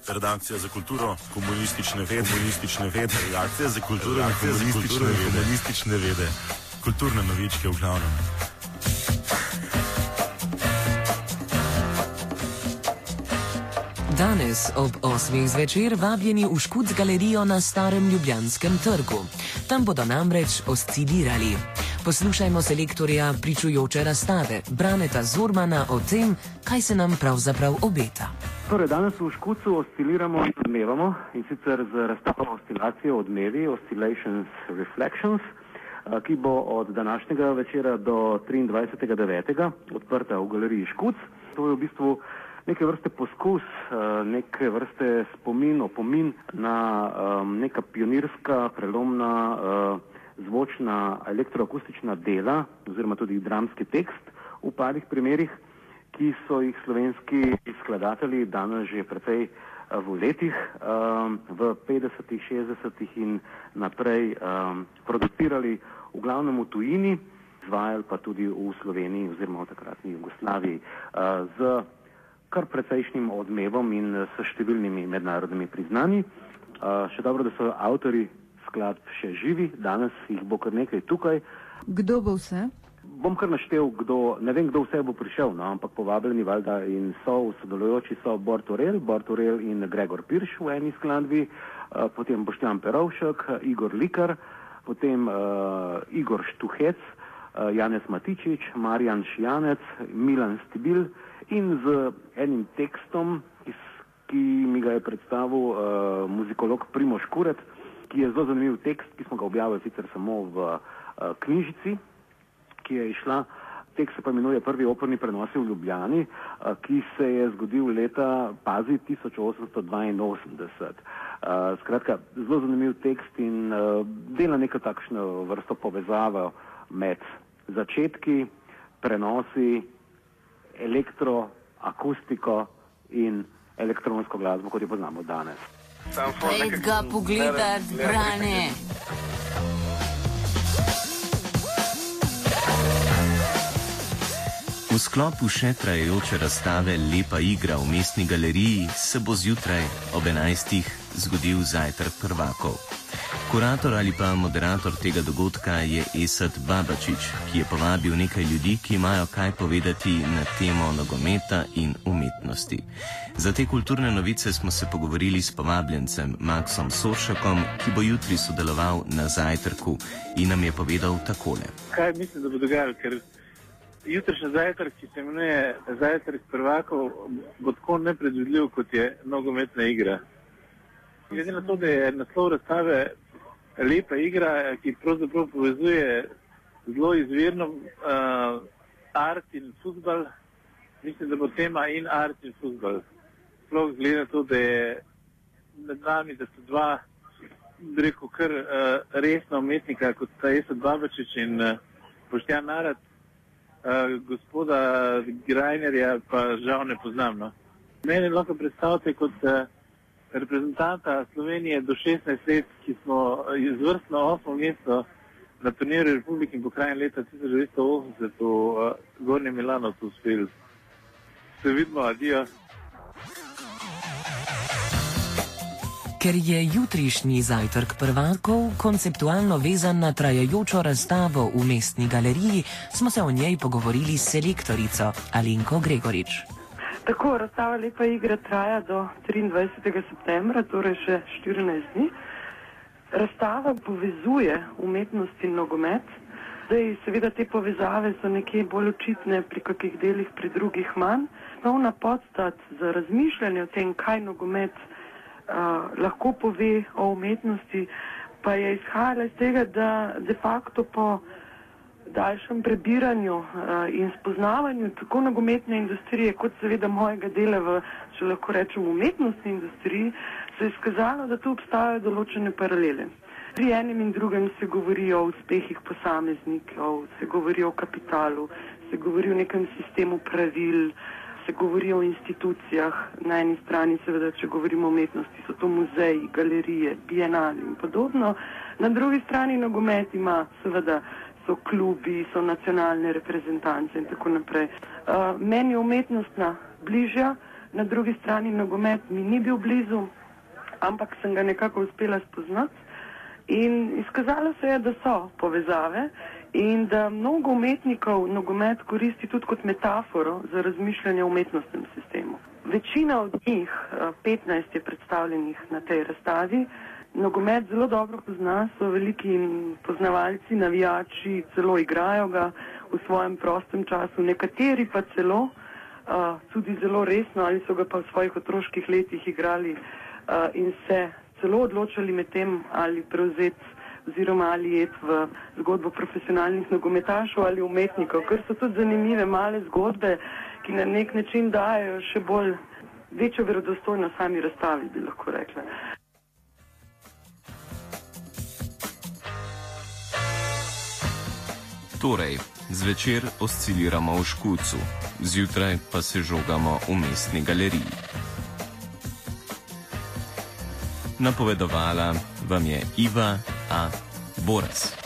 Redakcija za kulturo, komunistične vede, redakcija za kulturo, komunistične vede, kulturne novičke v glavnem. Danes ob 8. zvečer vabljeni v Škuc galerijo na Starem Ljubljanskem trgu. Tam bodo namreč oscilirali. Poslušajmo selektorja pričujoče razstave, Braneta Zormana, o tem, kaj se nam pravzaprav obeta. Torej, danes v Škucu osciliramo in odmevamo, in sicer z razstavo oscilacije odmevi, Oscillations Reflections, ki bo od današnjega večera do 23.9. odprta v galeriji Škuc. To je v bistvu neke vrste poskus, neke vrste opomin na neka pionirska, prelomna, zvočna, elektroakustična dela, oziroma tudi dramski tekst v parih primerih, ki so jih slovenski skladatelji danes že precej v letih, v 50-ih, 60-ih in naprej producirali v glavnem v tujini, izvajali pa tudi v Sloveniji oziroma v takratni Jugoslaviji z kar precejšnjim odmevom in s številnimi mednarodnimi priznanji. Še dobro, da so avtori skladb še živi, danes jih bo kar nekaj tukaj. Kdo bo vse? Bom kar naštel, ne vem, kdo vse bo prišel, no, ampak povabljeni valjda in sodelujoči so Bor Torel in Gregor Pirš v eni skladbi, potem Boštjan Perovšek, Igor Likar, potem Igor Štuhec, Janez Matičič, Marjan Šijanec, Milan Stibil in z enim tekstom, ki mi ga je predstavil muzikolog Primož Kuret, ki je zelo zanimiv tekst, ki smo ga objavili sicer samo v knjižici, ki je išla. Tekst se pa imenuje Prvi operni prenosi v Ljubljani, ki se je zgodil leta, pazi, 1882. Skratka, zelo zanimiv tekst in dela neko takšno vrsto povezavo med začetki, prenosi, akustiko in elektronsko glasbo, kot jo poznamo danes. Pejt ga pogledat, Brane! V sklopu še trajajoče razstave Lepa igra v Mestni galeriji se bo zjutraj ob 11. zgodil zajtrk prvakov. Kurator ali pa moderator tega dogodka je Esad Babačič, ki je povabil nekaj ljudi, ki imajo kaj povedati na temo nogometa in umetnosti. Za te kulturne novice smo se pogovorili s povabljencem Maksom Soršakom, ki bo jutri sodeloval na zajtrku in nam je povedal takole. Kaj mislim, da bo dogajalo, ker jutrišnji zajtrk, ki se imenuje zajtrk prvakov, bo tako nepredvidljiv, kot je nogometna igra. Glede na to, da je naslov razstave Lepa igra, ki pravzaprav povezuje zelo izvirno art in fuzbal, mislim, da bo tema in art in fuzbal. Sploh glede na to, da je med nami, da so dva, rekel, kar resna umetnika, kot sta Esad Babačič in Boštjan Narat, gospoda Grajnerja pa žal ne poznam. No. Mene lahko predstavite kot reprezentanta Slovenije do 16 let, ki smo izvrstno 8. mesto na turnirju Republike in pokrajine leta 1980 v Gornjem Milanovcu uspeli. Se vidimo, adijo. Ker je jutrišnji zajtrk prvakov konceptualno vezan na trajajočo razstavo v Mestni galeriji, smo se o njej pogovorili s selektorico Alenko Gregorič. Tako, razstava Lepa igra traja do 23. septembra, torej še 14 dni. Razstava povezuje umetnost in nogomet. Zdaj, seveda te povezave so nekje bolj očitne pri kakih delih, pri drugih manj. Osnovna podstat za razmišljanje o tem, kaj nogomet lahko pove o umetnosti, pa je izhajala iz tega, da de facto po daljšem prebiranju in spoznavanju tako nogometne industrije, kot seveda mojega dela v, če lahko rečem, umetnostni industriji, se je izkazalo, da tu obstajajo določene paralele. Pri enem in drugem se govori o uspehih posameznikov, se govori o kapitalu, se govori o nekem sistemu pravil, se govori o institucijah. Na eni strani seveda, če govorimo o umetnosti, so to muzeji, galerije, bienali in podobno. Na drugi strani nogomet ima seveda so klubi, so nacionalne reprezentance in tako naprej. Meni je umetnostna bližja, na drugi strani nogomet mi ni bil blizu, ampak sem ga nekako uspela spoznati in izkazalo se je, da so povezave in da mnogo umetnikov nogomet koristi tudi kot metaforo za razmišljanje o umetnostnem sistemu. Večina od njih, 15 je predstavljenih na tej razstavi, nogomet zelo dobro pozna, so veliki poznavalci, navijači, celo igrajo ga v svojem prostem času, nekateri pa celo tudi zelo resno ali so ga pa v svojih otroških letih igrali in se celo odločali med tem ali prevzeti oziroma ali jet v zgodbo profesionalnih nogometašov ali umetnikov, ker so tudi zanimive male zgodbe, ki na nek način dajo še bolj večjo verodostojnost sami razstavi, bi lahko rekla. Torej, zvečer osciliramo v Škucu, zjutraj pa se žogamo v mestni galeriji. Napovedovala vam je Iva A. Boras.